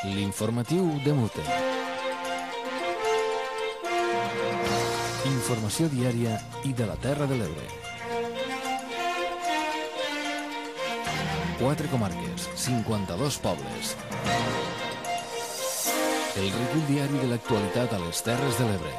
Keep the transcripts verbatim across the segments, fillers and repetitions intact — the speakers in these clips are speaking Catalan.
L'informatiu de Mute. Informació diària i de la Terra de l'Ebre. Quatre comarques, cinquanta-dos pobles. El recull diari de l'actualitat a les Terres de l'Ebre.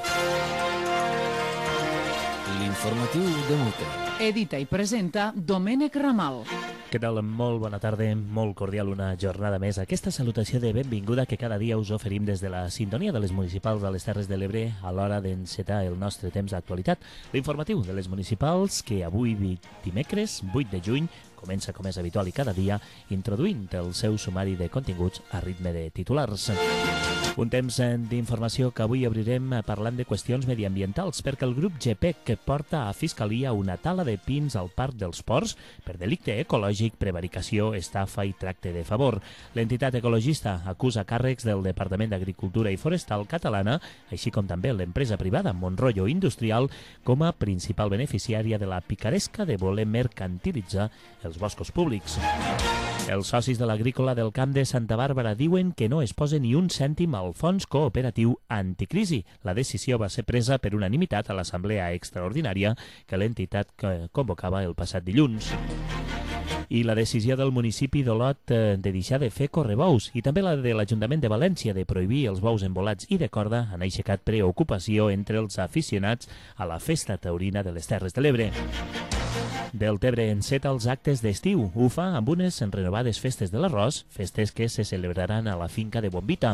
L'informatiu de Mute. Edita i presenta Domènec Ramal. Què tal? Molt bona tarda, molt cordial una jornada més. Aquesta salutació de benvinguda que cada dia us oferim des de la sintonia de les municipals de les Terres de l'Ebre a l'hora d'encetar el nostre temps d'actualitat. L'informatiu de les municipals que avui, dimecres, vuit de juny, comença com és habitual i cada dia introduint el seu sumari de continguts a ritme de titulars. Un temps d'informació que avui obrirem parlant de qüestions mediambientals perquè el grup GEPEC porta a Fiscalia una tala de pins al Parc dels Ports per delicte ecològic, prevaricació, estafa i tracte de favor. L'entitat ecologista acusa càrrecs del Departament d'Agricultura i Forestal catalana, així com també l'empresa privada Monroyo Industrial, com a principal beneficiària de la picaresca de voler mercantilitzar els boscos públics. Els socis de l'agrícola del Camp de Santa Bàrbara diuen que no es posa ni un cèntim al fons cooperatiu anticrisi. La decisió va ser presa per unanimitat a l'assemblea extraordinària que l'entitat convocava el passat dilluns. I la decisió del municipi d'Olot de deixar de fer correbous i també la de l'Ajuntament de València de prohibir els bous embolats i de corda han aixecat preocupació entre els aficionats a la festa taurina de les Terres de l'Ebre. Deltebre enceta els actes d'estiu. Ho fa amb unes renovades festes de l'arròs, festes que se celebraran a la finca de Bombita.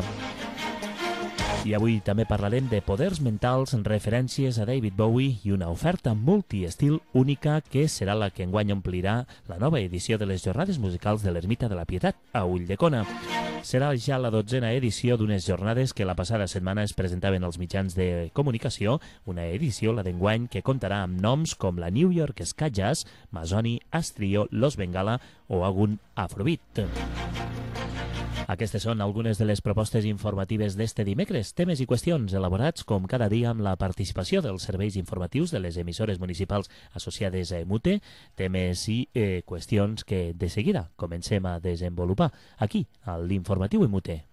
I avui també parlarem de poders mentals, referències a David Bowie i una oferta multiestil única que serà la que enguany omplirà la nova edició de les jornades musicals de l'Ermita de la Pietat a Ulldecona. Serà ja la dotzena edició d'unes jornades que la passada setmana es presentaven als mitjans de comunicació, una edició, la d'enguany, que comptarà amb noms com la New York Ska Jazz, Masoni, Astrio, Los Bengala o Agun Afrobeat. Aquestes són algunes de les propostes informatives d'este dimecres, temes i qüestions elaborats com cada dia amb la participació dels serveis informatius de les emissores municipals associades a Mute, temes i eh, qüestions que de seguida comencem a desenvolupar aquí, a l'informatiu Mute.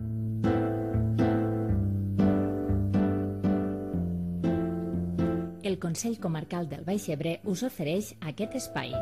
El Consell Comarcal del Baix Ebre us ofereix aquest espai.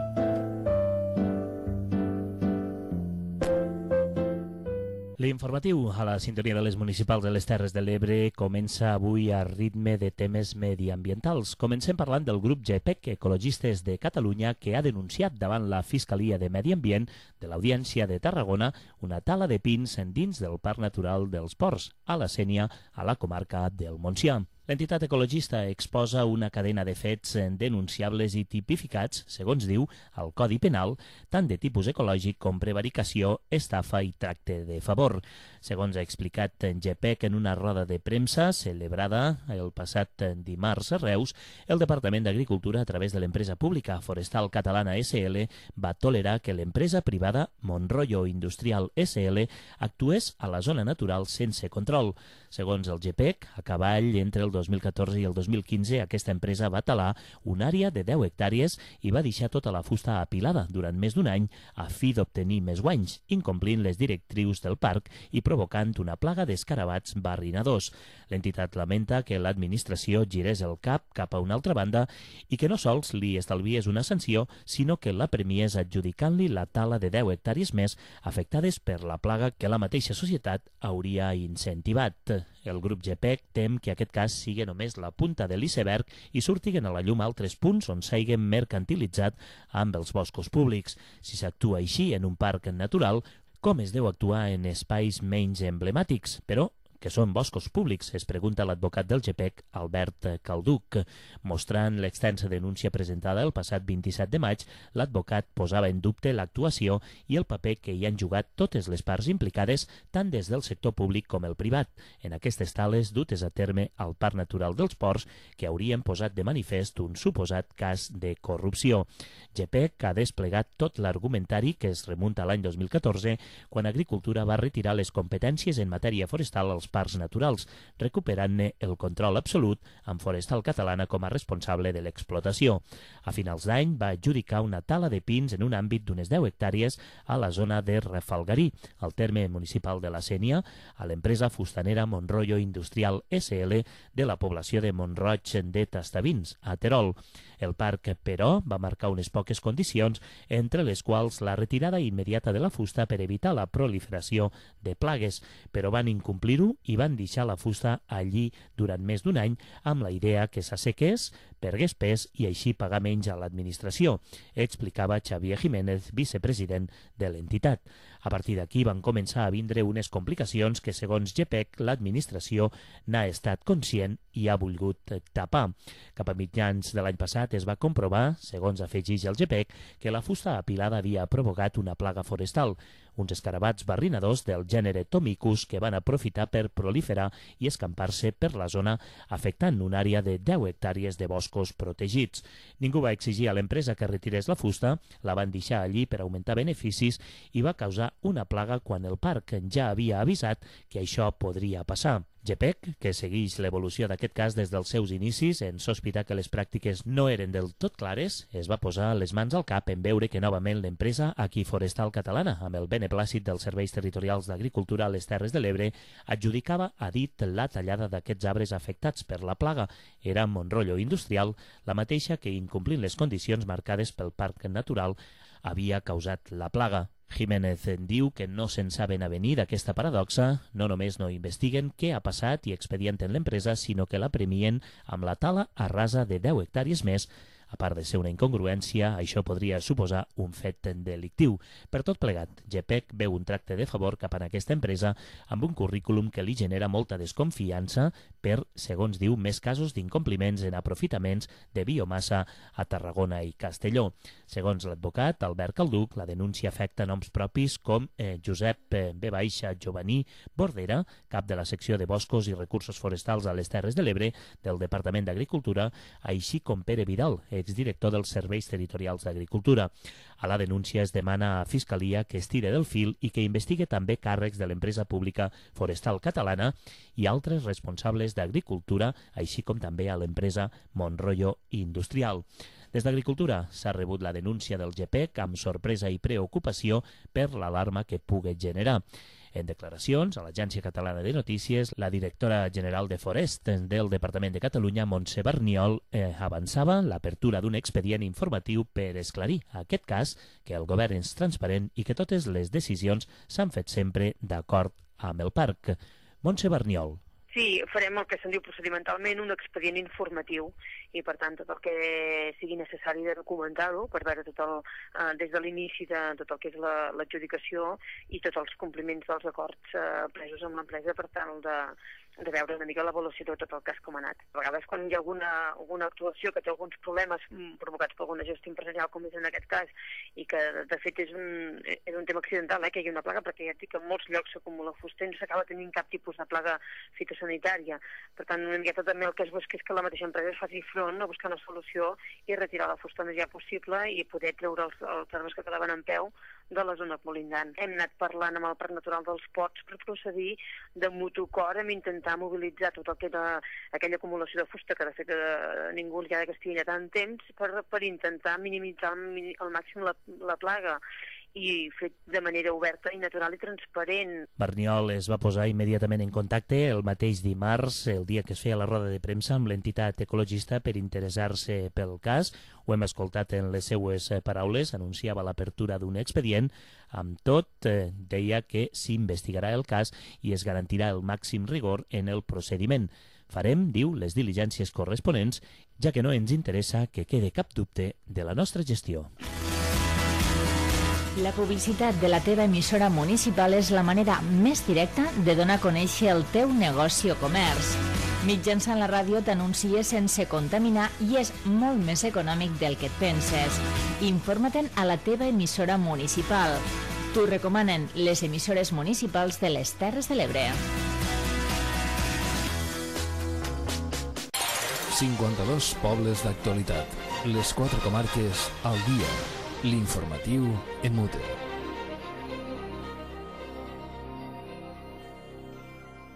L'informatiu a la sintonia de les municipals de les Terres de l'Ebre comença avui a ritme de temes mediambientals. Comencem parlant del grup GEPEC Ecologistes de Catalunya que ha denunciat davant la Fiscalia de Medi Ambient de l'Audiència de Tarragona una tala de pins dins del Parc Natural dels Ports, a la Sénia, a la comarca del Montsià. L'entitat ecologista exposa una cadena de fets denunciables i tipificats, segons diu, al Codi Penal, tant de tipus ecològic com prevaricació, estafa i tracte de favor. Segons ha explicat GEPEC en una roda de premsa celebrada el passat dimarts a Reus, el Departament d'Agricultura, a través de l'empresa pública Forestal Catalana S L, va tolerar que l'empresa privada Monroyo Industrial S L actués a la zona natural sense control. Segons el GEPEC, a cavall entre el dos mil catorze i el dos mil quinze, aquesta empresa va talar una àrea de deu hectàrees i va deixar tota la fusta apilada durant més d'un any a fi d'obtenir més guanys, incomplint les directrius del parc i provocant una plaga d'escarabats barrinadors. L'entitat lamenta que l'administració girés el cap cap a una altra banda i que no sols li estalviés una sanció, sinó que la premies adjudicant-li la tala de deu hectàrees més afectades per la plaga que la mateixa societat hauria incentivat. El grup GEPEC tem que aquest cas sigui només la punta de l'iceberg i surtiguen a la llum altres punts on s'haguen mercantilitzat amb els boscos públics. Si s'actua així en un parc natural, com es deu actuar en espais menys emblemàtics? Però que són boscos públics, es pregunta l'advocat del GEPEC, Albert Calduc. Mostrant l'extensa denúncia presentada el passat vint-i-set de maig, l'advocat posava en dubte l'actuació i el paper que hi han jugat totes les parts implicades, tant des del sector públic com el privat, en aquestes tales dutes a terme al Parc Natural dels Ports, que haurien posat de manifest un suposat cas de corrupció. GEPEC ha desplegat tot l'argumentari que es remunta a l'any dos mil catorze, quan Agricultura va retirar les competències en matèria forestal als parcs naturals, recuperant-ne el control absolut amb Forestal Catalana com a responsable de l'explotació. A finals d'any va adjudicar una tala de pins en un àmbit d'unes deu hectàrees a la zona de Refalgarí, al terme municipal de la Sénia, a l'empresa fustanera Monroyo Industrial S L de la població de Montroig de Tastavins, a Terol. El parc, però, va marcar unes poques condicions, entre les quals la retirada immediata de la fusta per evitar la proliferació de plagues, però van incomplir-ho i van deixar la fusta allí durant més d'un any amb la idea que s'assequés, pergués pes i així pagar menys a l'administració, explicava Xavier Jiménez, vicepresident de l'entitat. A partir d'aquí van començar a vindre unes complicacions que, segons GEPEC, l'administració n'ha estat conscient i ha volgut tapar. Cap a mitjans de l'any passat es va comprovar, segons afegeix el GEPEC, que la fusta apilada havia provocat una plaga forestal, uns escarabats barrinadors del gènere Tomicus que van aprofitar per proliferar i escampar-se per la zona, afectant una àrea de deu hectàrees de boscos protegits. Ningú va exigir a l'empresa que retirés la fusta, la van deixar allí per augmentar beneficis i va causar una plaga quan el parc ja havia avisat que això podria passar. GEPEC, que segueix l'evolució d'aquest cas des dels seus inicis en sospitar que les pràctiques no eren del tot clares, es va posar les mans al cap en veure que novament l'empresa Aquí Forestal Catalana, amb el beneplàcit dels serveis territorials d'agricultura a les Terres de l'Ebre, adjudicava a dit la tallada d'aquests arbres afectats per la plaga. Era Monroyo Industrial, la mateixa que, incomplint les condicions marcades pel parc natural, havia causat la plaga. Jiménez diu que no se'n saben avenir d'aquesta paradoxa, no només no investiguen què ha passat i expedienten l'empresa, sinó que la premien amb la tala a rasa de deu hectàrees més. A part de ser una incongruència, això podria suposar un fet delictiu. Per tot plegat, GEPEC veu un tracte de favor cap a aquesta empresa amb un currículum que li genera molta desconfiança per, segons diu, més casos d'incompliments en aprofitaments de biomassa a Tarragona i Castelló. Segons l'advocat Albert Calduc, la denúncia afecta noms propis com eh, Josep eh, B. Jovaní Bordera, cap de la secció de Boscos i Recursos Forestals a les Terres de l'Ebre del Departament d'Agricultura, així com Pere Vidal, exdirector dels Serveis Territorials d'Agricultura. A la denúncia es demana a Fiscalia que es tire del fil i que investigue també càrrecs de l'empresa pública Forestal Catalana i altres responsables d'Agricultura, així com també a l'empresa Monroyo Industrial. Des d'Agricultura s'ha rebut la denúncia del GEPEC amb sorpresa i preocupació per l'alarma que pugui generar. En declaracions a l'Agència Catalana de Notícies, la directora general de Forest del Departament de Catalunya, Montse Barniol, eh, avançava l'apertura d'un expedient informatiu per esclarir aquest cas, que el govern és transparent i que totes les decisions s'han fet sempre d'acord amb el parc. Montse Barniol. Sí, farem el que se'n diu procedimentalment un expedient informatiu i, per tant, tot el que sigui necessari de documentar-ho per veure tot el, eh, des de l'inici de tot el que és l'adjudicació i tots els compliments dels acords eh, presos amb l'empresa, per tant, el de, de veure una mica l'avaluació de tot el cas com ha anat. A vegades, quan hi ha alguna, alguna actuació que té alguns problemes provocats per alguna gestió empresarial, com és en aquest cas, i que, de fet, és un, és un tema accidental, eh, que hi ha una plaga, perquè ja et dic que en molts llocs s'acumula fusta i no s'acaba tenint cap tipus de plaga fitosanitària. Per tant, una miqueta també el que es busca és que la mateixa empresa faci front a buscar una solució i retirar la fusta més ja possible i poder treure els, els arbres que quedaven en peu de la zona colindant. Hem anat parlant amb el Parc Natural dels Pots per procedir de mutu acord amb intentar mobilitzar tot el que era aquella acumulació de fusta que de fet eh, ningú li ha de castigar tant temps per, per intentar minimitzar al màxim la, la plaga i fet de manera oberta i natural i transparent. Barniol es va posar immediatament en contacte el mateix dimarts, el dia que es feia la roda de premsa, amb l'entitat ecologista per interessar-se pel cas. Ho hem escoltat en les seues paraules, anunciava l'apertura d'un expedient. Amb tot, eh, deia que s'investigarà el cas i es garantirà el màxim rigor en el procediment. Farem, diu, les diligències corresponents, ja que no ens interessa que quede cap dubte de la nostra gestió. La publicitat de la teva emissora municipal és la manera més directa de donar a conèixer el teu negoci o comerç. Mitjançant la ràdio t'anuncies sense contaminar i és molt més econòmic del que et penses. Informa-te'n a la teva emissora municipal. T'ho recomanen les emissores municipals de les Terres de l'Ebre. cinquanta-dos pobles d'actualitat. Les quatre comarques al dia. L'informatiu en mute.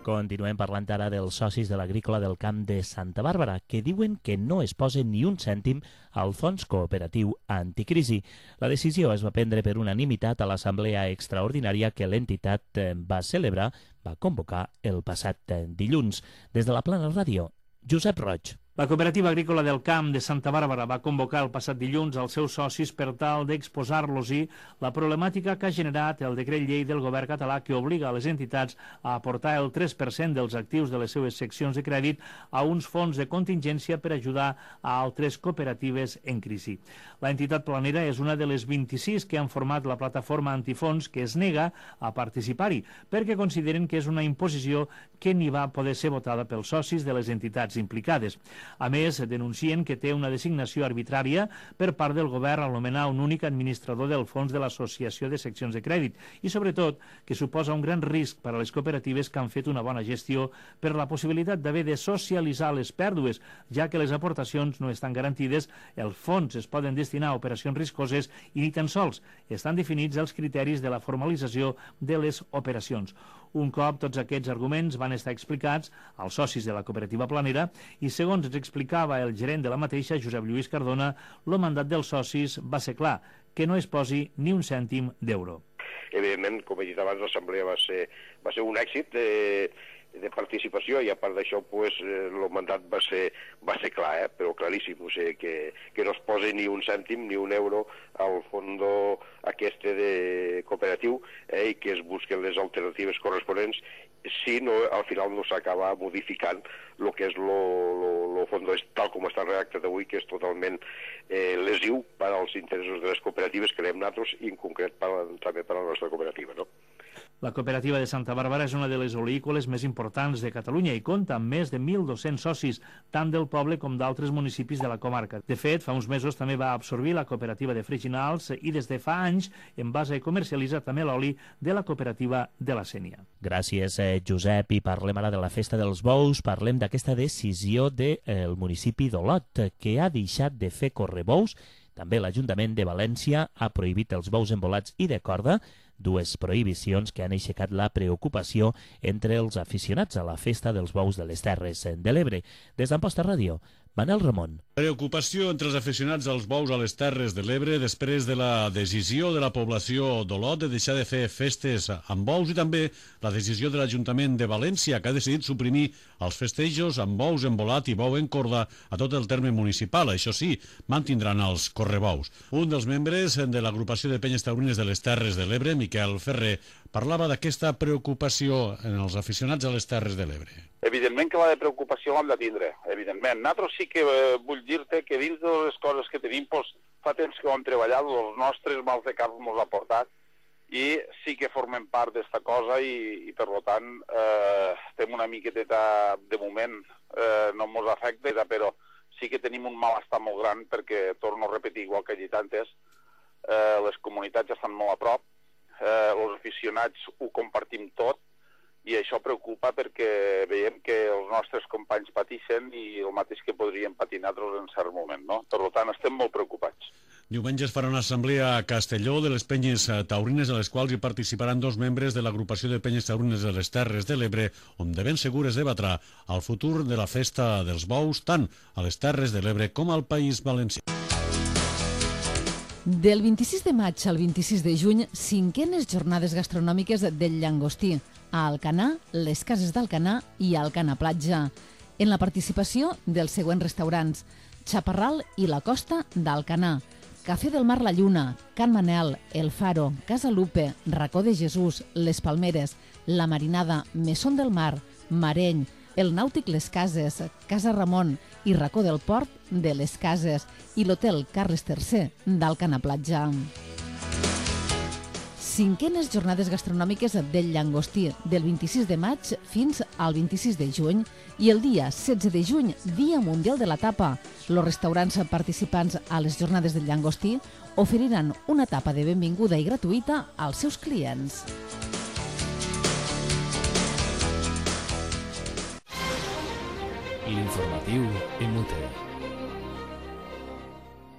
Continuem parlant ara dels socis de l'Agrícola del Camp de Santa Bàrbara, que diuen que no es posen ni un cèntim al fons cooperatiu anticrisi. La decisió es va prendre per unanimitat a l'assemblea extraordinària que l'entitat va celebrar, va convocar el passat dilluns. Des de la Plana Ràdio, Josep Roig. La Cooperativa Agrícola del Camp de Santa Bàrbara va convocar el passat dilluns als seus socis per tal d'exposar-los-hi la problemàtica que ha generat el decret llei del govern català que obliga a les entitats a aportar el tres per cent dels actius de les seves seccions de crèdit a uns fons de contingència per ajudar a altres cooperatives en crisi. La entitat planera és una de les vint-i-sis que han format la plataforma antifons que es nega a participar-hi perquè consideren que és una imposició que ni va poder ser votada pels socis de les entitats implicades. A més, denuncien que té una designació arbitrària per part del govern al nomenar un únic administrador del fons de l'Associació de Seccions de Crèdit i, sobretot, que suposa un gran risc per a les cooperatives que han fet una bona gestió per la possibilitat d'haver de socialitzar les pèrdues, ja que les aportacions no estan garantides, els fons es poden destinar a operacions riscoses i ni tan sols estan definits els criteris de la formalització de les operacions. Un cop tots aquests arguments van estar explicats als socis de la cooperativa planera i, segons ens explicava el gerent de la mateixa, Josep Lluís Cardona, el mandat dels socis va ser clar, que no es posi ni un cèntim d'euro. Evidentment, com he dit abans, l'assemblea va ser, va ser un èxit de, de participació i a part d'això pues, el mandat va ser, va ser clar, eh? Però claríssim, o sigui, que, que no es posi ni un cèntim ni un euro al fons aquest de cooperatiu eh? I que es busquen les alternatives corresponents si no, al final no s'acaba modificant el que és el fons tal com està redactat avui, que és totalment eh, lesiu per als interessos de les cooperatives, creiem nosaltres, i en concret per, també per a la nostra cooperativa, no? La cooperativa de Santa Bàrbara és una de les oleícoles més importants de Catalunya i compta amb més de mil dos-cents socis, tant del poble com d'altres municipis de la comarca. De fet, fa uns mesos també va absorbir la cooperativa de Freginals i des de fa anys envasa i comercialitza també l'oli de la cooperativa de la Sénia. Gràcies, eh, Josep. I parlem ara de la Festa dels Bous. Parlem d'aquesta decisió del de, municipi d'Olot, que ha deixat de fer correbous. També l'Ajuntament de València ha prohibit els bous embolats i de corda, dues prohibicions que han aixecat la preocupació entre els aficionats a la Festa dels Bous de les Terres de l'Ebre. Des d'Amposta Ràdio, Manel Ramon. Preocupació entre els aficionats als bous a les Terres de l'Ebre després de la decisió de la població d'Olot de deixar de fer festes amb bous i també la decisió de l'Ajuntament de València, que ha decidit suprimir els festejos amb bous embolat i bou en corda a tot el terme municipal. Això sí, mantindran els correbous. Un dels membres de l'agrupació de penyes taurines de les Terres de l'Ebre, Miquel Ferrer, parlava d'aquesta preocupació en els aficionats a les Terres de l'Ebre. Evidentment que la de preocupació l'hem de tindre, evidentment. Nosaltres sí que eh, vull dir-te que dins de les coses que tenim, doncs, fa temps que ho hem treballat, els nostres mals de cap ens ha portat, i sí que formem part d'esta cosa i, i per tant, eh, estem una miqueteta, de moment, eh, no ens afecta, però sí que tenim un malestar molt gran perquè, torno a repetir, igual que he dit antes, eh, les comunitats estan molt a prop, eh, els aficionats ho compartim tot, i això preocupa perquè veiem que els nostres companys pateixen i el mateix que podríem patir nosaltres en cert moment, no? Per tant, estem molt preocupats. Diumenge es farà una assemblea a Castelló de les penyes taurines, a les quals hi participaran dos membres de l'agrupació de penyes taurines de les Terres de l'Ebre, on de ben segur es debatrà el futur de la Festa dels Bous, tant a les Terres de l'Ebre com al País Valencià. Del vint-i-sis de maig al vint-i-sis de juny, cinquenes jornades gastronòmiques del Llangostí, a Alcanar, les cases d'Alcanar i Alcanar Platja. En la participació dels següents restaurants: Chaparral i la Costa d'Alcanar, Cafè del Mar La Lluna, Can Manel, El Faro, Casa Lupe, Racó de Jesús, Les Palmeres, La Marinada, Mesón del Mar, Mareny, El Nàutic Les Cases, Casa Ramon i Racó del Port de Les Cases i l'Hotel Carles tercer d'Alcanar Platja. Cinquenes jornades gastronòmiques del Llangostí, del vint-i-sis de maig fins al vint-i-sis de juny, i el dia setze de juny, Dia Mundial de la Tapa. Els restaurants participants a les jornades del Llangostí oferiran una tapa de benvinguda i gratuïta als seus clients. L'informatiu M U T E. Molt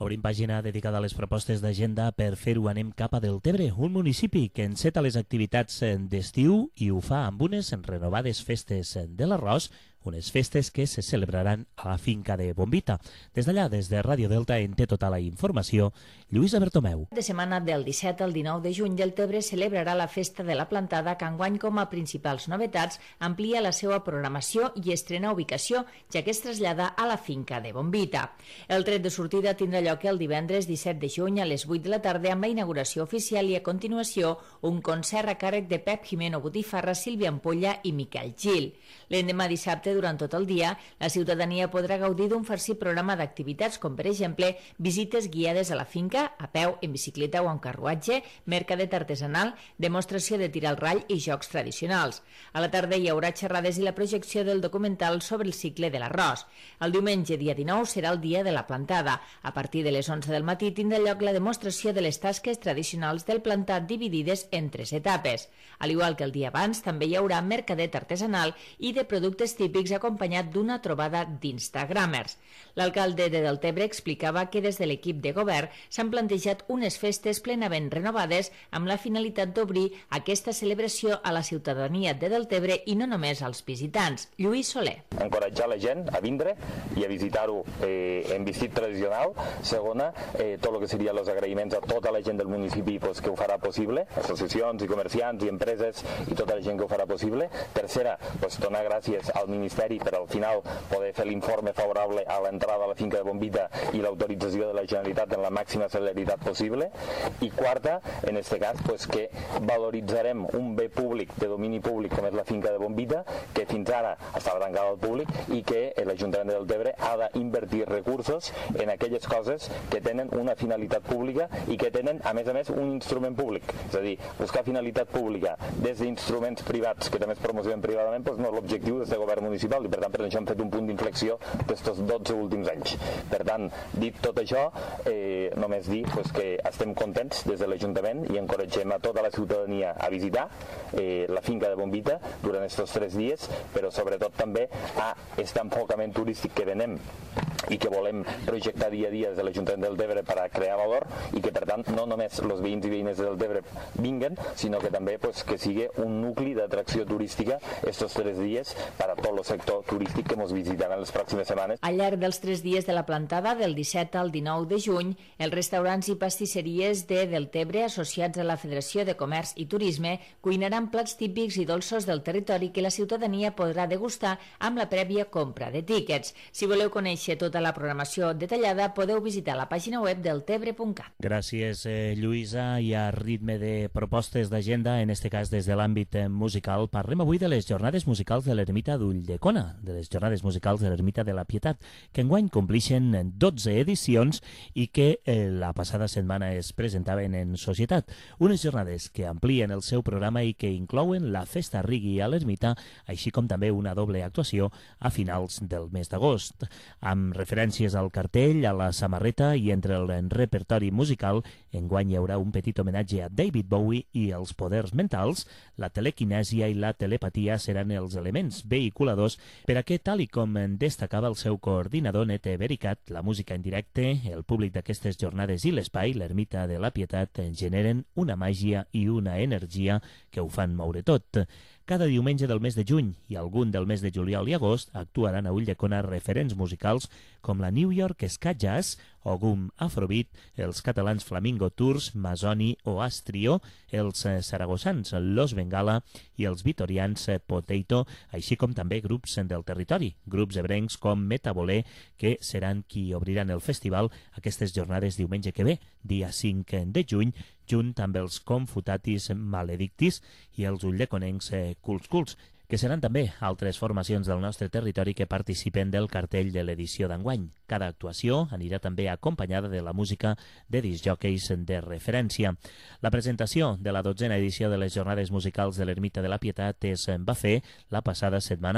Obrim pàgina dedicada a les propostes d'agenda. Per fer-ho anem cap a Deltebre, un municipi que enceta les activitats d'estiu i ho fa amb unes renovades festes de l'arròs, unes festes que se celebraran a la finca de Bombita. Des d'allà, des de Ràdio Delta, en té tota la informació Lluïsa Bertomeu. De setmana del disset al dinou de juny, Deltebre celebrarà la Festa de la Plantada, que enguany, com a principals novetats, amplia la seva programació i estrena ubicació, ja que es trasllada a la finca de Bombita. El tret de sortida tindrà lloc el divendres disset de juny a les vuit de la tarda amb la inauguració oficial i, a continuació, un concert a càrrec de Pep Jimeno Botifarra, Sílvia Ampolla i Miquel Gil. L'endemà dissabte, durant tot el dia, la ciutadania podrà gaudir d'un farcit programa d'activitats com, per exemple, visites guiades a la finca, a peu, en bicicleta o en carruatge, mercadet artesanal, demostració de tir al rall i jocs tradicionals. A la tarda hi haurà xerrades i la projecció del documental sobre el cicle de l'arròs. El diumenge, dia dinou, serà el dia de la plantada. A partir de les onze del matí tindrà lloc la demostració de les tasques tradicionals del plantat dividides en tres etapes. Al igual que el dia abans, també hi haurà mercadet artesanal i de productes típics acompanyat d'una trobada d'instagramers. L'alcalde de Deltebre explicava que des de l'equip de govern s'han plantejat unes festes plenament renovades amb la finalitat d'obrir aquesta celebració a la ciutadania de Deltebre i no només als visitants. Lluís Soler. Encoratjar la gent a vindre i a visitar-ho eh, en vestit tradicional. Segona, eh, tot el que seria els agraïments a tota la gent del municipi pues, que ho farà possible, associacions i comerciants i empreses i tota la gent que ho farà possible. Tercera, pues, donar gràcies al Ministeri per al final poder fer l'informe favorable a l'entrada a la finca de Bombita i l'autorització de la Generalitat en la màxima celeritat possible. I quarta, en aquest cas, pues, que valoritzarem un bé públic de domini públic com és la finca de Bombita, que fins ara estava tancada al públic i que l'Ajuntament de Deltebre ha d'invertir recursos en aquelles coses que tenen una finalitat pública i que tenen, a més a més, un instrument públic. És a dir, buscar finalitat pública des d'instruments privats que també es promocionen privadament pues, no és l'objectiu d'aquest govern municipal i per tant per això hem fet un punt d'inflexió d'estos dotze últims anys. Per tant, dit tot això, eh, només dir pues, que estem contents des de l'Ajuntament i encoratgem a tota la ciutadania a visitar eh, la finca de Bombita durant aquests tres dies, però sobretot també a aquest enfocament turístic que venem i que volem projectar dia a dia des de l'Ajuntament del Deltebre per a crear valor i que per tant no només els veïns i veïnes del Deltebre vinguen, sinó que també pues, que sigui un nucli d'atracció turística estos tres dies per a tot el sector turístic que ens visitaran les pròximes setmanes. Al llarg dels tres dies de la plantada, del disset al dinou de juny, els restaurants i pastisseries de Deltebre, associats a la Federació de Comerç i Turisme, cuinaran plats típics i dolços del territori que la ciutadania podrà degustar amb la prèvia compra de tíquets. Si voleu conèixer tota la programació detallada, podeu visitar la pàgina web deltebre punt cat. Gràcies, eh, Lluïsa. I a ritme de propostes d'agenda, en este cas des de l'àmbit musical, parlem avui de les jornades musicals de l'Ermita d'Ulldecona, de les jornades musicals de l'Ermita de la Pietat, que enguany complixen dotze edicions i que eh, la passada setmana es presentaven en societat. Unes jornades que amplien el seu programa i que inclouen la Festa Rigui a l'Ermita, així com també una doble actuació a finals del mes d'agost. Amb referències al cartell, a la samarreta i entre el repertori musical, enguany hi haurà un petit homenatge a David Bowie i els poders mentals. La telequinèsia i la telepatia seran els elements vehiculadors per a que, tal i com destacava el seu coordinador Nete Bericat, la música en directe, el públic d'aquestes jornades i l'espai, l'Ermita de la Pietat, generen una màgia i una energia que ho fan moure tot. Cada diumenge del mes de juny i algun del mes de juliol i agost actuaran a Ulldecona referents musicals com la New York Ska Jazz, Ogum Afrobeat, els catalans Flamingo Tours, Masoni o Astrio, els saragossans Los Bengala i els vitorians Potato, així com també grups del territori, grups ebrencs com Metabolé, que seran qui obriran el festival aquestes jornades diumenge que ve, dia cinc de juny, junt amb els Confutatis Maledictis i els ulldeconencs Culs Culs, que seran també altres formacions del nostre territori que participen del cartell de l'edició d'enguany. Cada actuació anirà també acompanyada de la música de discjòqueis de referència. La presentació de la dotzena edició de les Jornades Musicals de l'Ermita de la Pietat es va fer la passada setmana,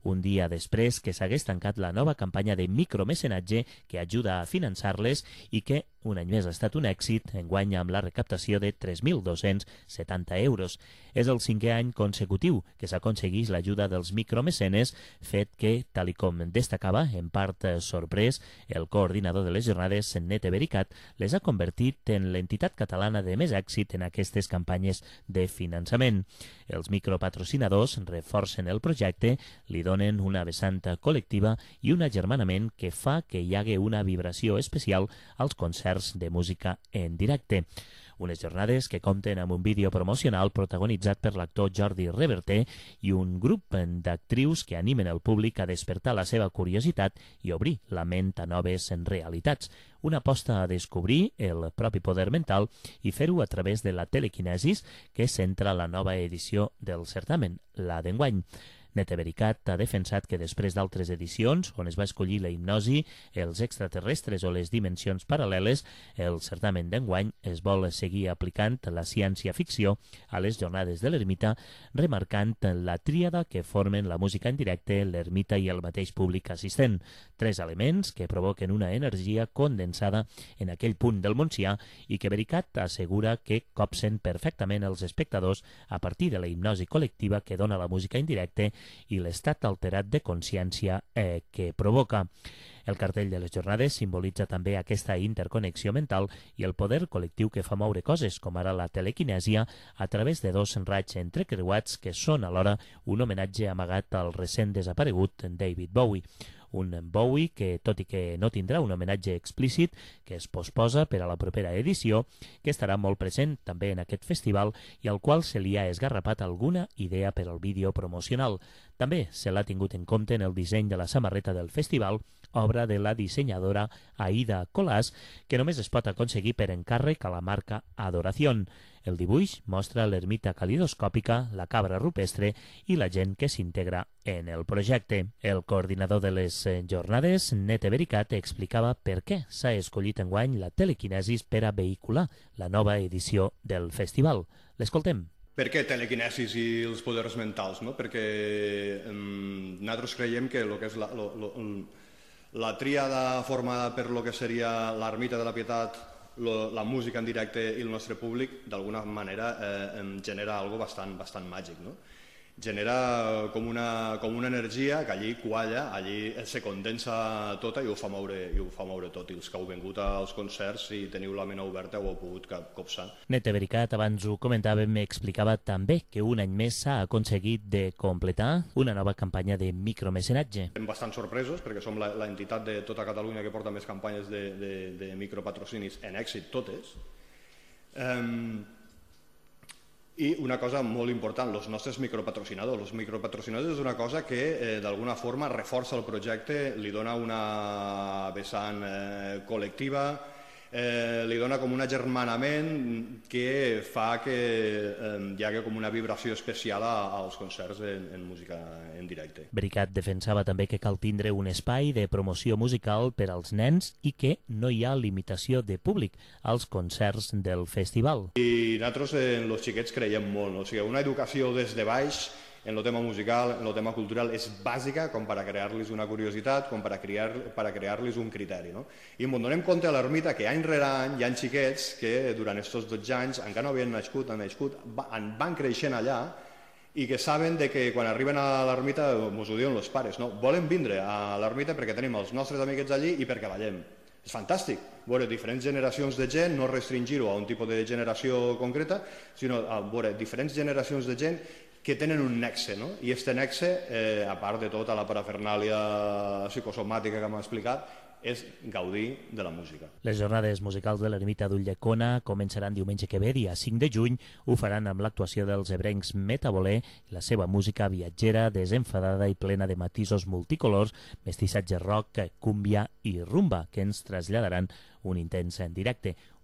un dia després que s'hagués tancat la nova campanya de micromecenatge que ajuda a finançar-les i que un any més ha estat un èxit, enguany amb la recaptació de tres mil dos-cents setanta euros. És el cinquè any consecutiu que s'aconsegueix l'ajuda dels micromecenes, fet que, tal i com destacava, en part sorprès, el coordinador de les jornades, Nete Vericat, les ha convertit en l'entitat catalana de més èxit en aquestes campanyes de finançament. Els micropatrocinadors reforcen el projecte, li donen una vessant col·lectiva i un agermanament que fa que hi hagi una vibració especial als concerts de música en directe. Unes jornades que compten amb un vídeo promocional protagonitzat per l'actor Jordi Reverter i un grup d'actrius que animen el públic a despertar la seva curiositat i obrir la ment a noves realitats. Una aposta a descobrir el propi poder mental i fer-ho a través de la telequinesis que centra la nova edició del certamen, la d'enguany. Nete Vericat ha defensat que després d'altres edicions, on es va escollir la hipnosi, els extraterrestres o les dimensions paral·leles, el certamen d'enguany es vol seguir aplicant la ciència-ficció a les jornades de l'ermita, remarcant la tríada que formen la música en directe, l'ermita i el mateix públic assistent. Tres elements que provoquen una energia condensada en aquell punt del Montsià i que Vericat assegura que copsen perfectament els espectadors a partir de la hipnosi col·lectiva que dona la música en directe i l'estat alterat de consciència eh, que provoca. El cartell de les jornades simbolitza també aquesta interconnexió mental i el poder col·lectiu que fa moure coses, com ara la telequinèsia, a través de dos raigs entrecreuats que són alhora un homenatge amagat al recent desaparegut David Bowie. Un Bowie que, tot i que no tindrà un homenatge explícit, que es posposa per a la propera edició, que estarà molt present també en aquest festival i al qual se li ha esgarrapat alguna idea per al vídeo promocional. També se l'ha tingut en compte en el disseny de la samarreta del festival, obra de la dissenyadora Aida Colàs, que només es pot aconseguir per encàrrec a la marca Adoración. El dibuix mostra l'ermita calidoscòpica, la cabra rupestre i la gent que s'integra en el projecte. El coordinador de les jornades, Nete Vericat, explicava per què s'ha escollit enguany la telequinesis per a vehicular la nova edició del festival. L'escoltem. Per què telequinesis i els poders mentals? No? Perquè eh, nosaltres creiem que el que és la, lo, lo, la tríada formada per lo que seria l'ermita de la Pietat, lo, la música en directe i el nostre públic, d'alguna manera eh, genera algo bastant, bastant màgic. No? Genera com una, com una energia que allí qualla, allí se condensa tota i ho fa moure, i ho fa moure tot. I els que heu vingut als concerts, si teniu la ment oberta, ho heu pogut copsar. Nete Vericat, abans ho comentàvem, explicava també que un any més s'ha aconseguit de completar una nova campanya de micromecenatge. Estem bastant sorpresos perquè som l'entitat de tota Catalunya que porta més campanyes de, de, de micropatrocinis en èxit totes. Um, I una cosa molt important, els nostres micropatrocinadors. Els micropatrocinadors és una cosa que eh, d'alguna forma reforça el projecte, li dona una vessant eh, col·lectiva, eh, li dona com un agermanament que fa que eh, hi hagi com una vibració especial a, als concerts en, en música en directe. Vericat defensava també que cal tindre un espai de promoció musical per als nens i que no hi ha limitació de públic als concerts del festival. I nosaltres en els xiquets creiem molt, no? O sigui, una educació des de baix en el tema musical, en el tema cultural, és bàsica com per a crear-los una curiositat, com per a crear, per a crear-los un criteri. No? I ens donem compte a l'ermita que any rere any hi ha xiquets que durant aquests dotze anys encara no havien nascut, han nascut, van creixent allà i que saben de que quan arriben a l'ermita, ens ho diuen els pares, no? Volen vindre a l'ermita perquè tenim els nostres amiguets allí i perquè ballem. És fantàstic, veure diferents generacions de gent, no restringir-ho a un tipus de generació concreta, sinó a veure diferents generacions de gent que tenen un nexe, no? I aquest nexe, eh, a part de tota la parafernàlia psicosomàtica que m'ha explicat, és gaudir de la música. Les jornades musicals de l'ermita d'Ulldecona començaran diumenge que ve, dia cinc de juny. Ho faran amb l'actuació dels ebrencs Metabolé, la seva música viatgera, desenfadada i plena de matisos multicolors, mestissatge rock, cúmbia i rumba, que ens traslladaran un intens en directe.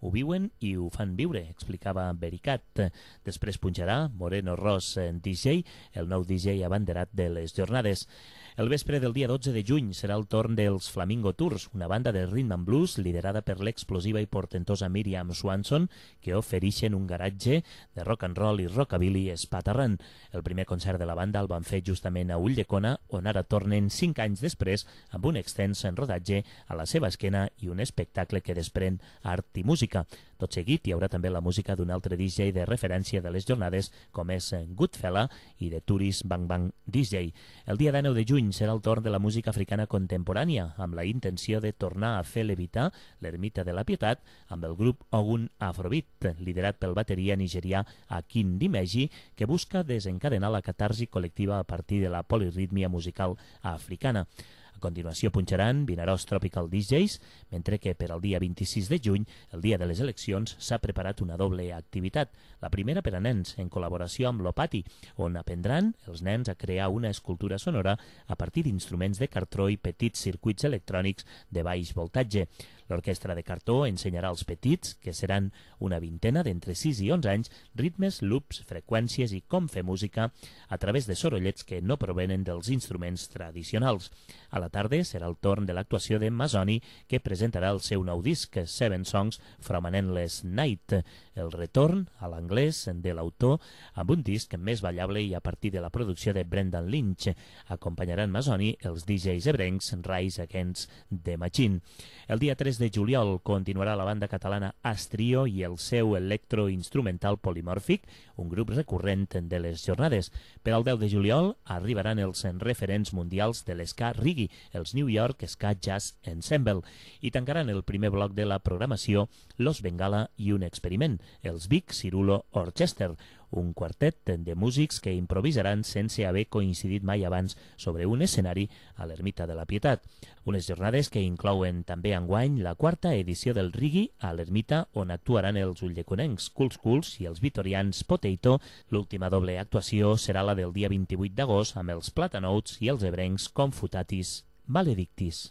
ho viuen i ho fan viure, explicava Vericat. Després punxarà Moreno Ross D J, el nou D J abanderat de les jornades. El vespre del dia dotze de juny serà el torn dels Flamingo Tours, una banda de rhythm and blues liderada per l'explosiva i portentosa Miriam Swanson, que ofereixen un garatge de rock and roll i rockabilly espaterrant. El primer concert de la banda el van fer justament a Ulldecona, on ara tornen cinc anys després amb un extens rodatge a la seva esquena i un espectacle que desprèn art i música. Tot seguit hi haurà també la música d'un altre D J de referència de les jornades, com és Goodfella i de Turis Bang Bang D J. El dia dinou de juny serà el torn de la música africana contemporània, amb la intenció de tornar a fer levitar l'ermita de la Pietat amb el grup Ogun Afrobeat, liderat pel bateria nigerià Akin Dimeji, que busca desencadenar la catarsi col·lectiva a partir de la polirítmia musical africana. A continuació punxaran Vinaròs Tropical D Js, mentre que per al dia vint-i-sis de juny, el dia de les eleccions, s'ha preparat una doble activitat. La primera per a nens, en col·laboració amb l'Opati, on aprendran els nens a crear una escultura sonora a partir d'instruments de cartró i petits circuits electrònics de baix voltatge. L'orquestra de cartó ensenyarà als petits, que seran una vintena d'entre sis i onze anys, ritmes, loops, freqüències i com fer música a través de sorollets que no provenen dels instruments tradicionals. A la tarda serà el torn de l'actuació de Masoni, que presentarà el seu nou disc, Seven Songs from an Endless Night, el retorn a l'anglès de l'autor amb un disc més ballable i a partir de la producció de Brendan Lynch. Acompanyaran Masoni els D Js ebrencs Rise Against the Machine. El dia tres de juliol continuarà la banda catalana Astrio i el seu electroinstrumental polimòrfic, un grup recurrent de les jornades. Per al deu de juliol arribaran els referents mundials de l'ska reggae, els New York Ska Jazz Ensemble, i tancaran el primer bloc de la programació Los Bengala i un experiment, els Big Cirulo Orchester, un quartet de músics que improvisaran sense haver coincidit mai abans sobre un escenari a l'Ermita de la Pietat. Unes jornades que inclouen també enguany la quarta edició del Reggae a l'Ermita, on actuaran els ulleconencs Cools Cools i els vitorians Potato. L'última doble actuació serà la del dia vint-i-vuit d'agost amb els Platanouts i els ebrencs Confutatis Valedictis.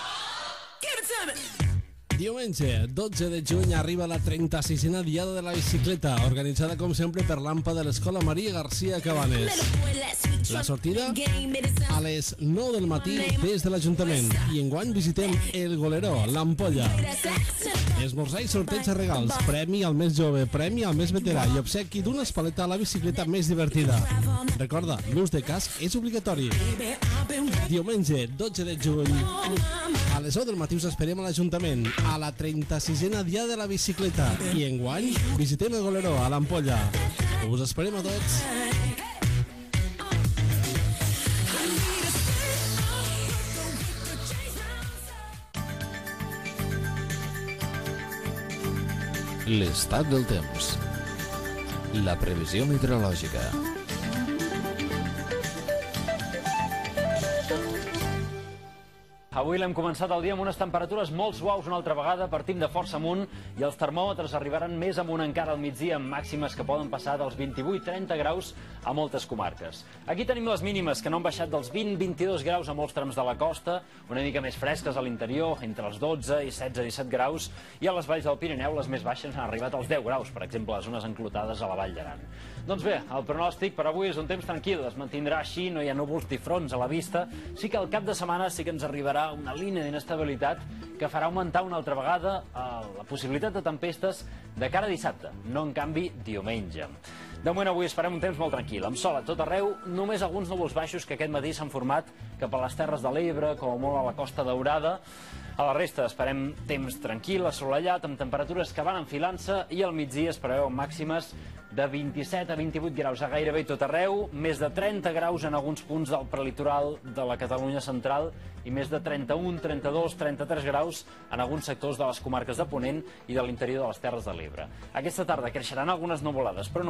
Diumenge, dotze de juny, arriba la trenta-sisena Diada de la Bicicleta, organitzada com sempre per l'A M P A de l'Escola Maria García Cabanes. La sortida a les nou del matí des de l'Ajuntament, i enguany visitem el Goleró, l'Ampolla. Esmorzar i sorteig de regals, premi al més jove, premi al més veterà i obsequi d'una espaleta a la bicicleta més divertida. Recorda, l'ús de casc és obligatori. Diumenge, dotze de juny, a les nou del matí us esperem a l'Ajuntament, a la trenta-sisena Diada de la Bicicleta, i enguany visitem el Goleró, a l'Ampolla. Us esperem a tots. L'estat del temps. La previsió meteorològica. Avui l'hem començat el dia amb unes temperatures molt suaus una altra vegada, partim de força amunt i els termòmetres arribaran més amunt encara al migdia amb màximes que poden passar dels vint-i-vuit a trenta graus a moltes comarques. Aquí tenim les mínimes que no han baixat dels vint a vint-i-dos graus a molts trams de la costa, una mica més fresques a l'interior, entre els dotze i setze a disset graus, i a les valls del Pirineu les més baixes han arribat als deu graus, per exemple, a les zones enclotades a la Vall d'Aran. Doncs bé, el pronòstic per avui és un temps tranquil, es mantindrà així, no hi ha núvols ni fronts a la vista, sí que al cap de setmana sí que ens arribarà una línia d'inestabilitat que farà augmentar una altra vegada la possibilitat de tempestes de cara a dissabte, no en canvi diumenge. De moment avui esperem un temps molt tranquil, amb sol a tot arreu, només alguns núvols baixos que aquest matí s'han format cap a les Terres de l'Ebre, com a molt a la Costa Daurada. A la resta esperem temps tranquil, assolellat, amb temperatures que van enfilant-se, i al migdia espereu màximes de vint-i-set a vint-i-vuit graus a gairebé tot arreu, més de trenta graus en alguns punts del prelitoral de la Catalunya central i més de trenta-un, trenta-dos, trenta-tres graus en alguns sectors de les comarques de Ponent i de l'interior de les Terres de l'Ebre. Aquesta tarda creixeran algunes nuvolades, però només deixaran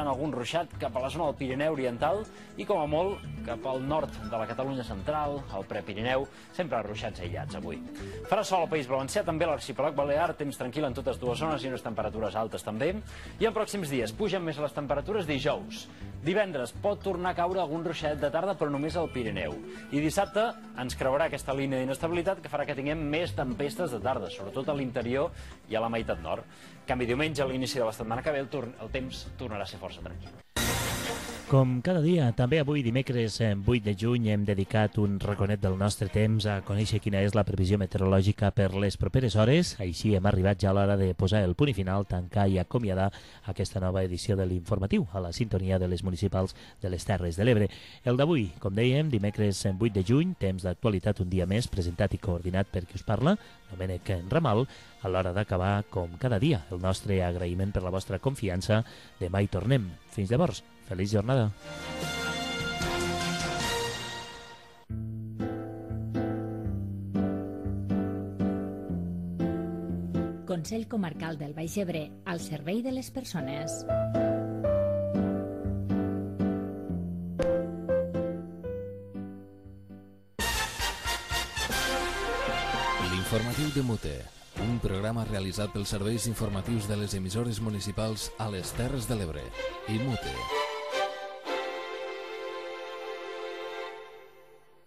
quedaran algun ruixat cap a la zona del Pirineu Oriental i, com a molt, cap al nord de la Catalunya central, al Prepirineu, sempre ruixats aïllats avui. Farà sol al País Valencià, també a l'Arxipelag Balear, temps tranquil en totes dues zones i unes temperatures altes també. I en pròxims dies pugen més les temperatures dijous. Divendres pot tornar a caure algun ruixat de tarda, però només al Pirineu. I dissabte ens creuarà aquesta línia d'inestabilitat que farà que tinguem més tempestes de tarda, sobretot a l'interior i a la meitat nord. En canvi, diumenge, a l'inici de la setmana que ve, el, el temps tornarà a ser força tranquil. Com cada dia, també avui, dimecres vuit de juny, hem dedicat un raconet del nostre temps a conèixer quina és la previsió meteorològica per les properes hores. Així hem arribat ja a l'hora de posar el punt i final, tancar i acomiadar aquesta nova edició de l'Informatiu, a la sintonia de les municipals de les Terres de l'Ebre. El d'avui, com dèiem, dimecres vuit de juny, temps d'actualitat un dia més, presentat i coordinat per qui us parla, Domènec Ramal, a l'hora d'acabar, com cada dia, el nostre agraïment per la vostra confiança. Demà hi tornem. Fins llavors, feliç jornada. Consell Comarcal del Baix Ebre, al servei de les persones. L'informatiu de Mute, un programa realitzat pels serveis informatius de les emissores municipals a les Terres de l'Ebre i Mute.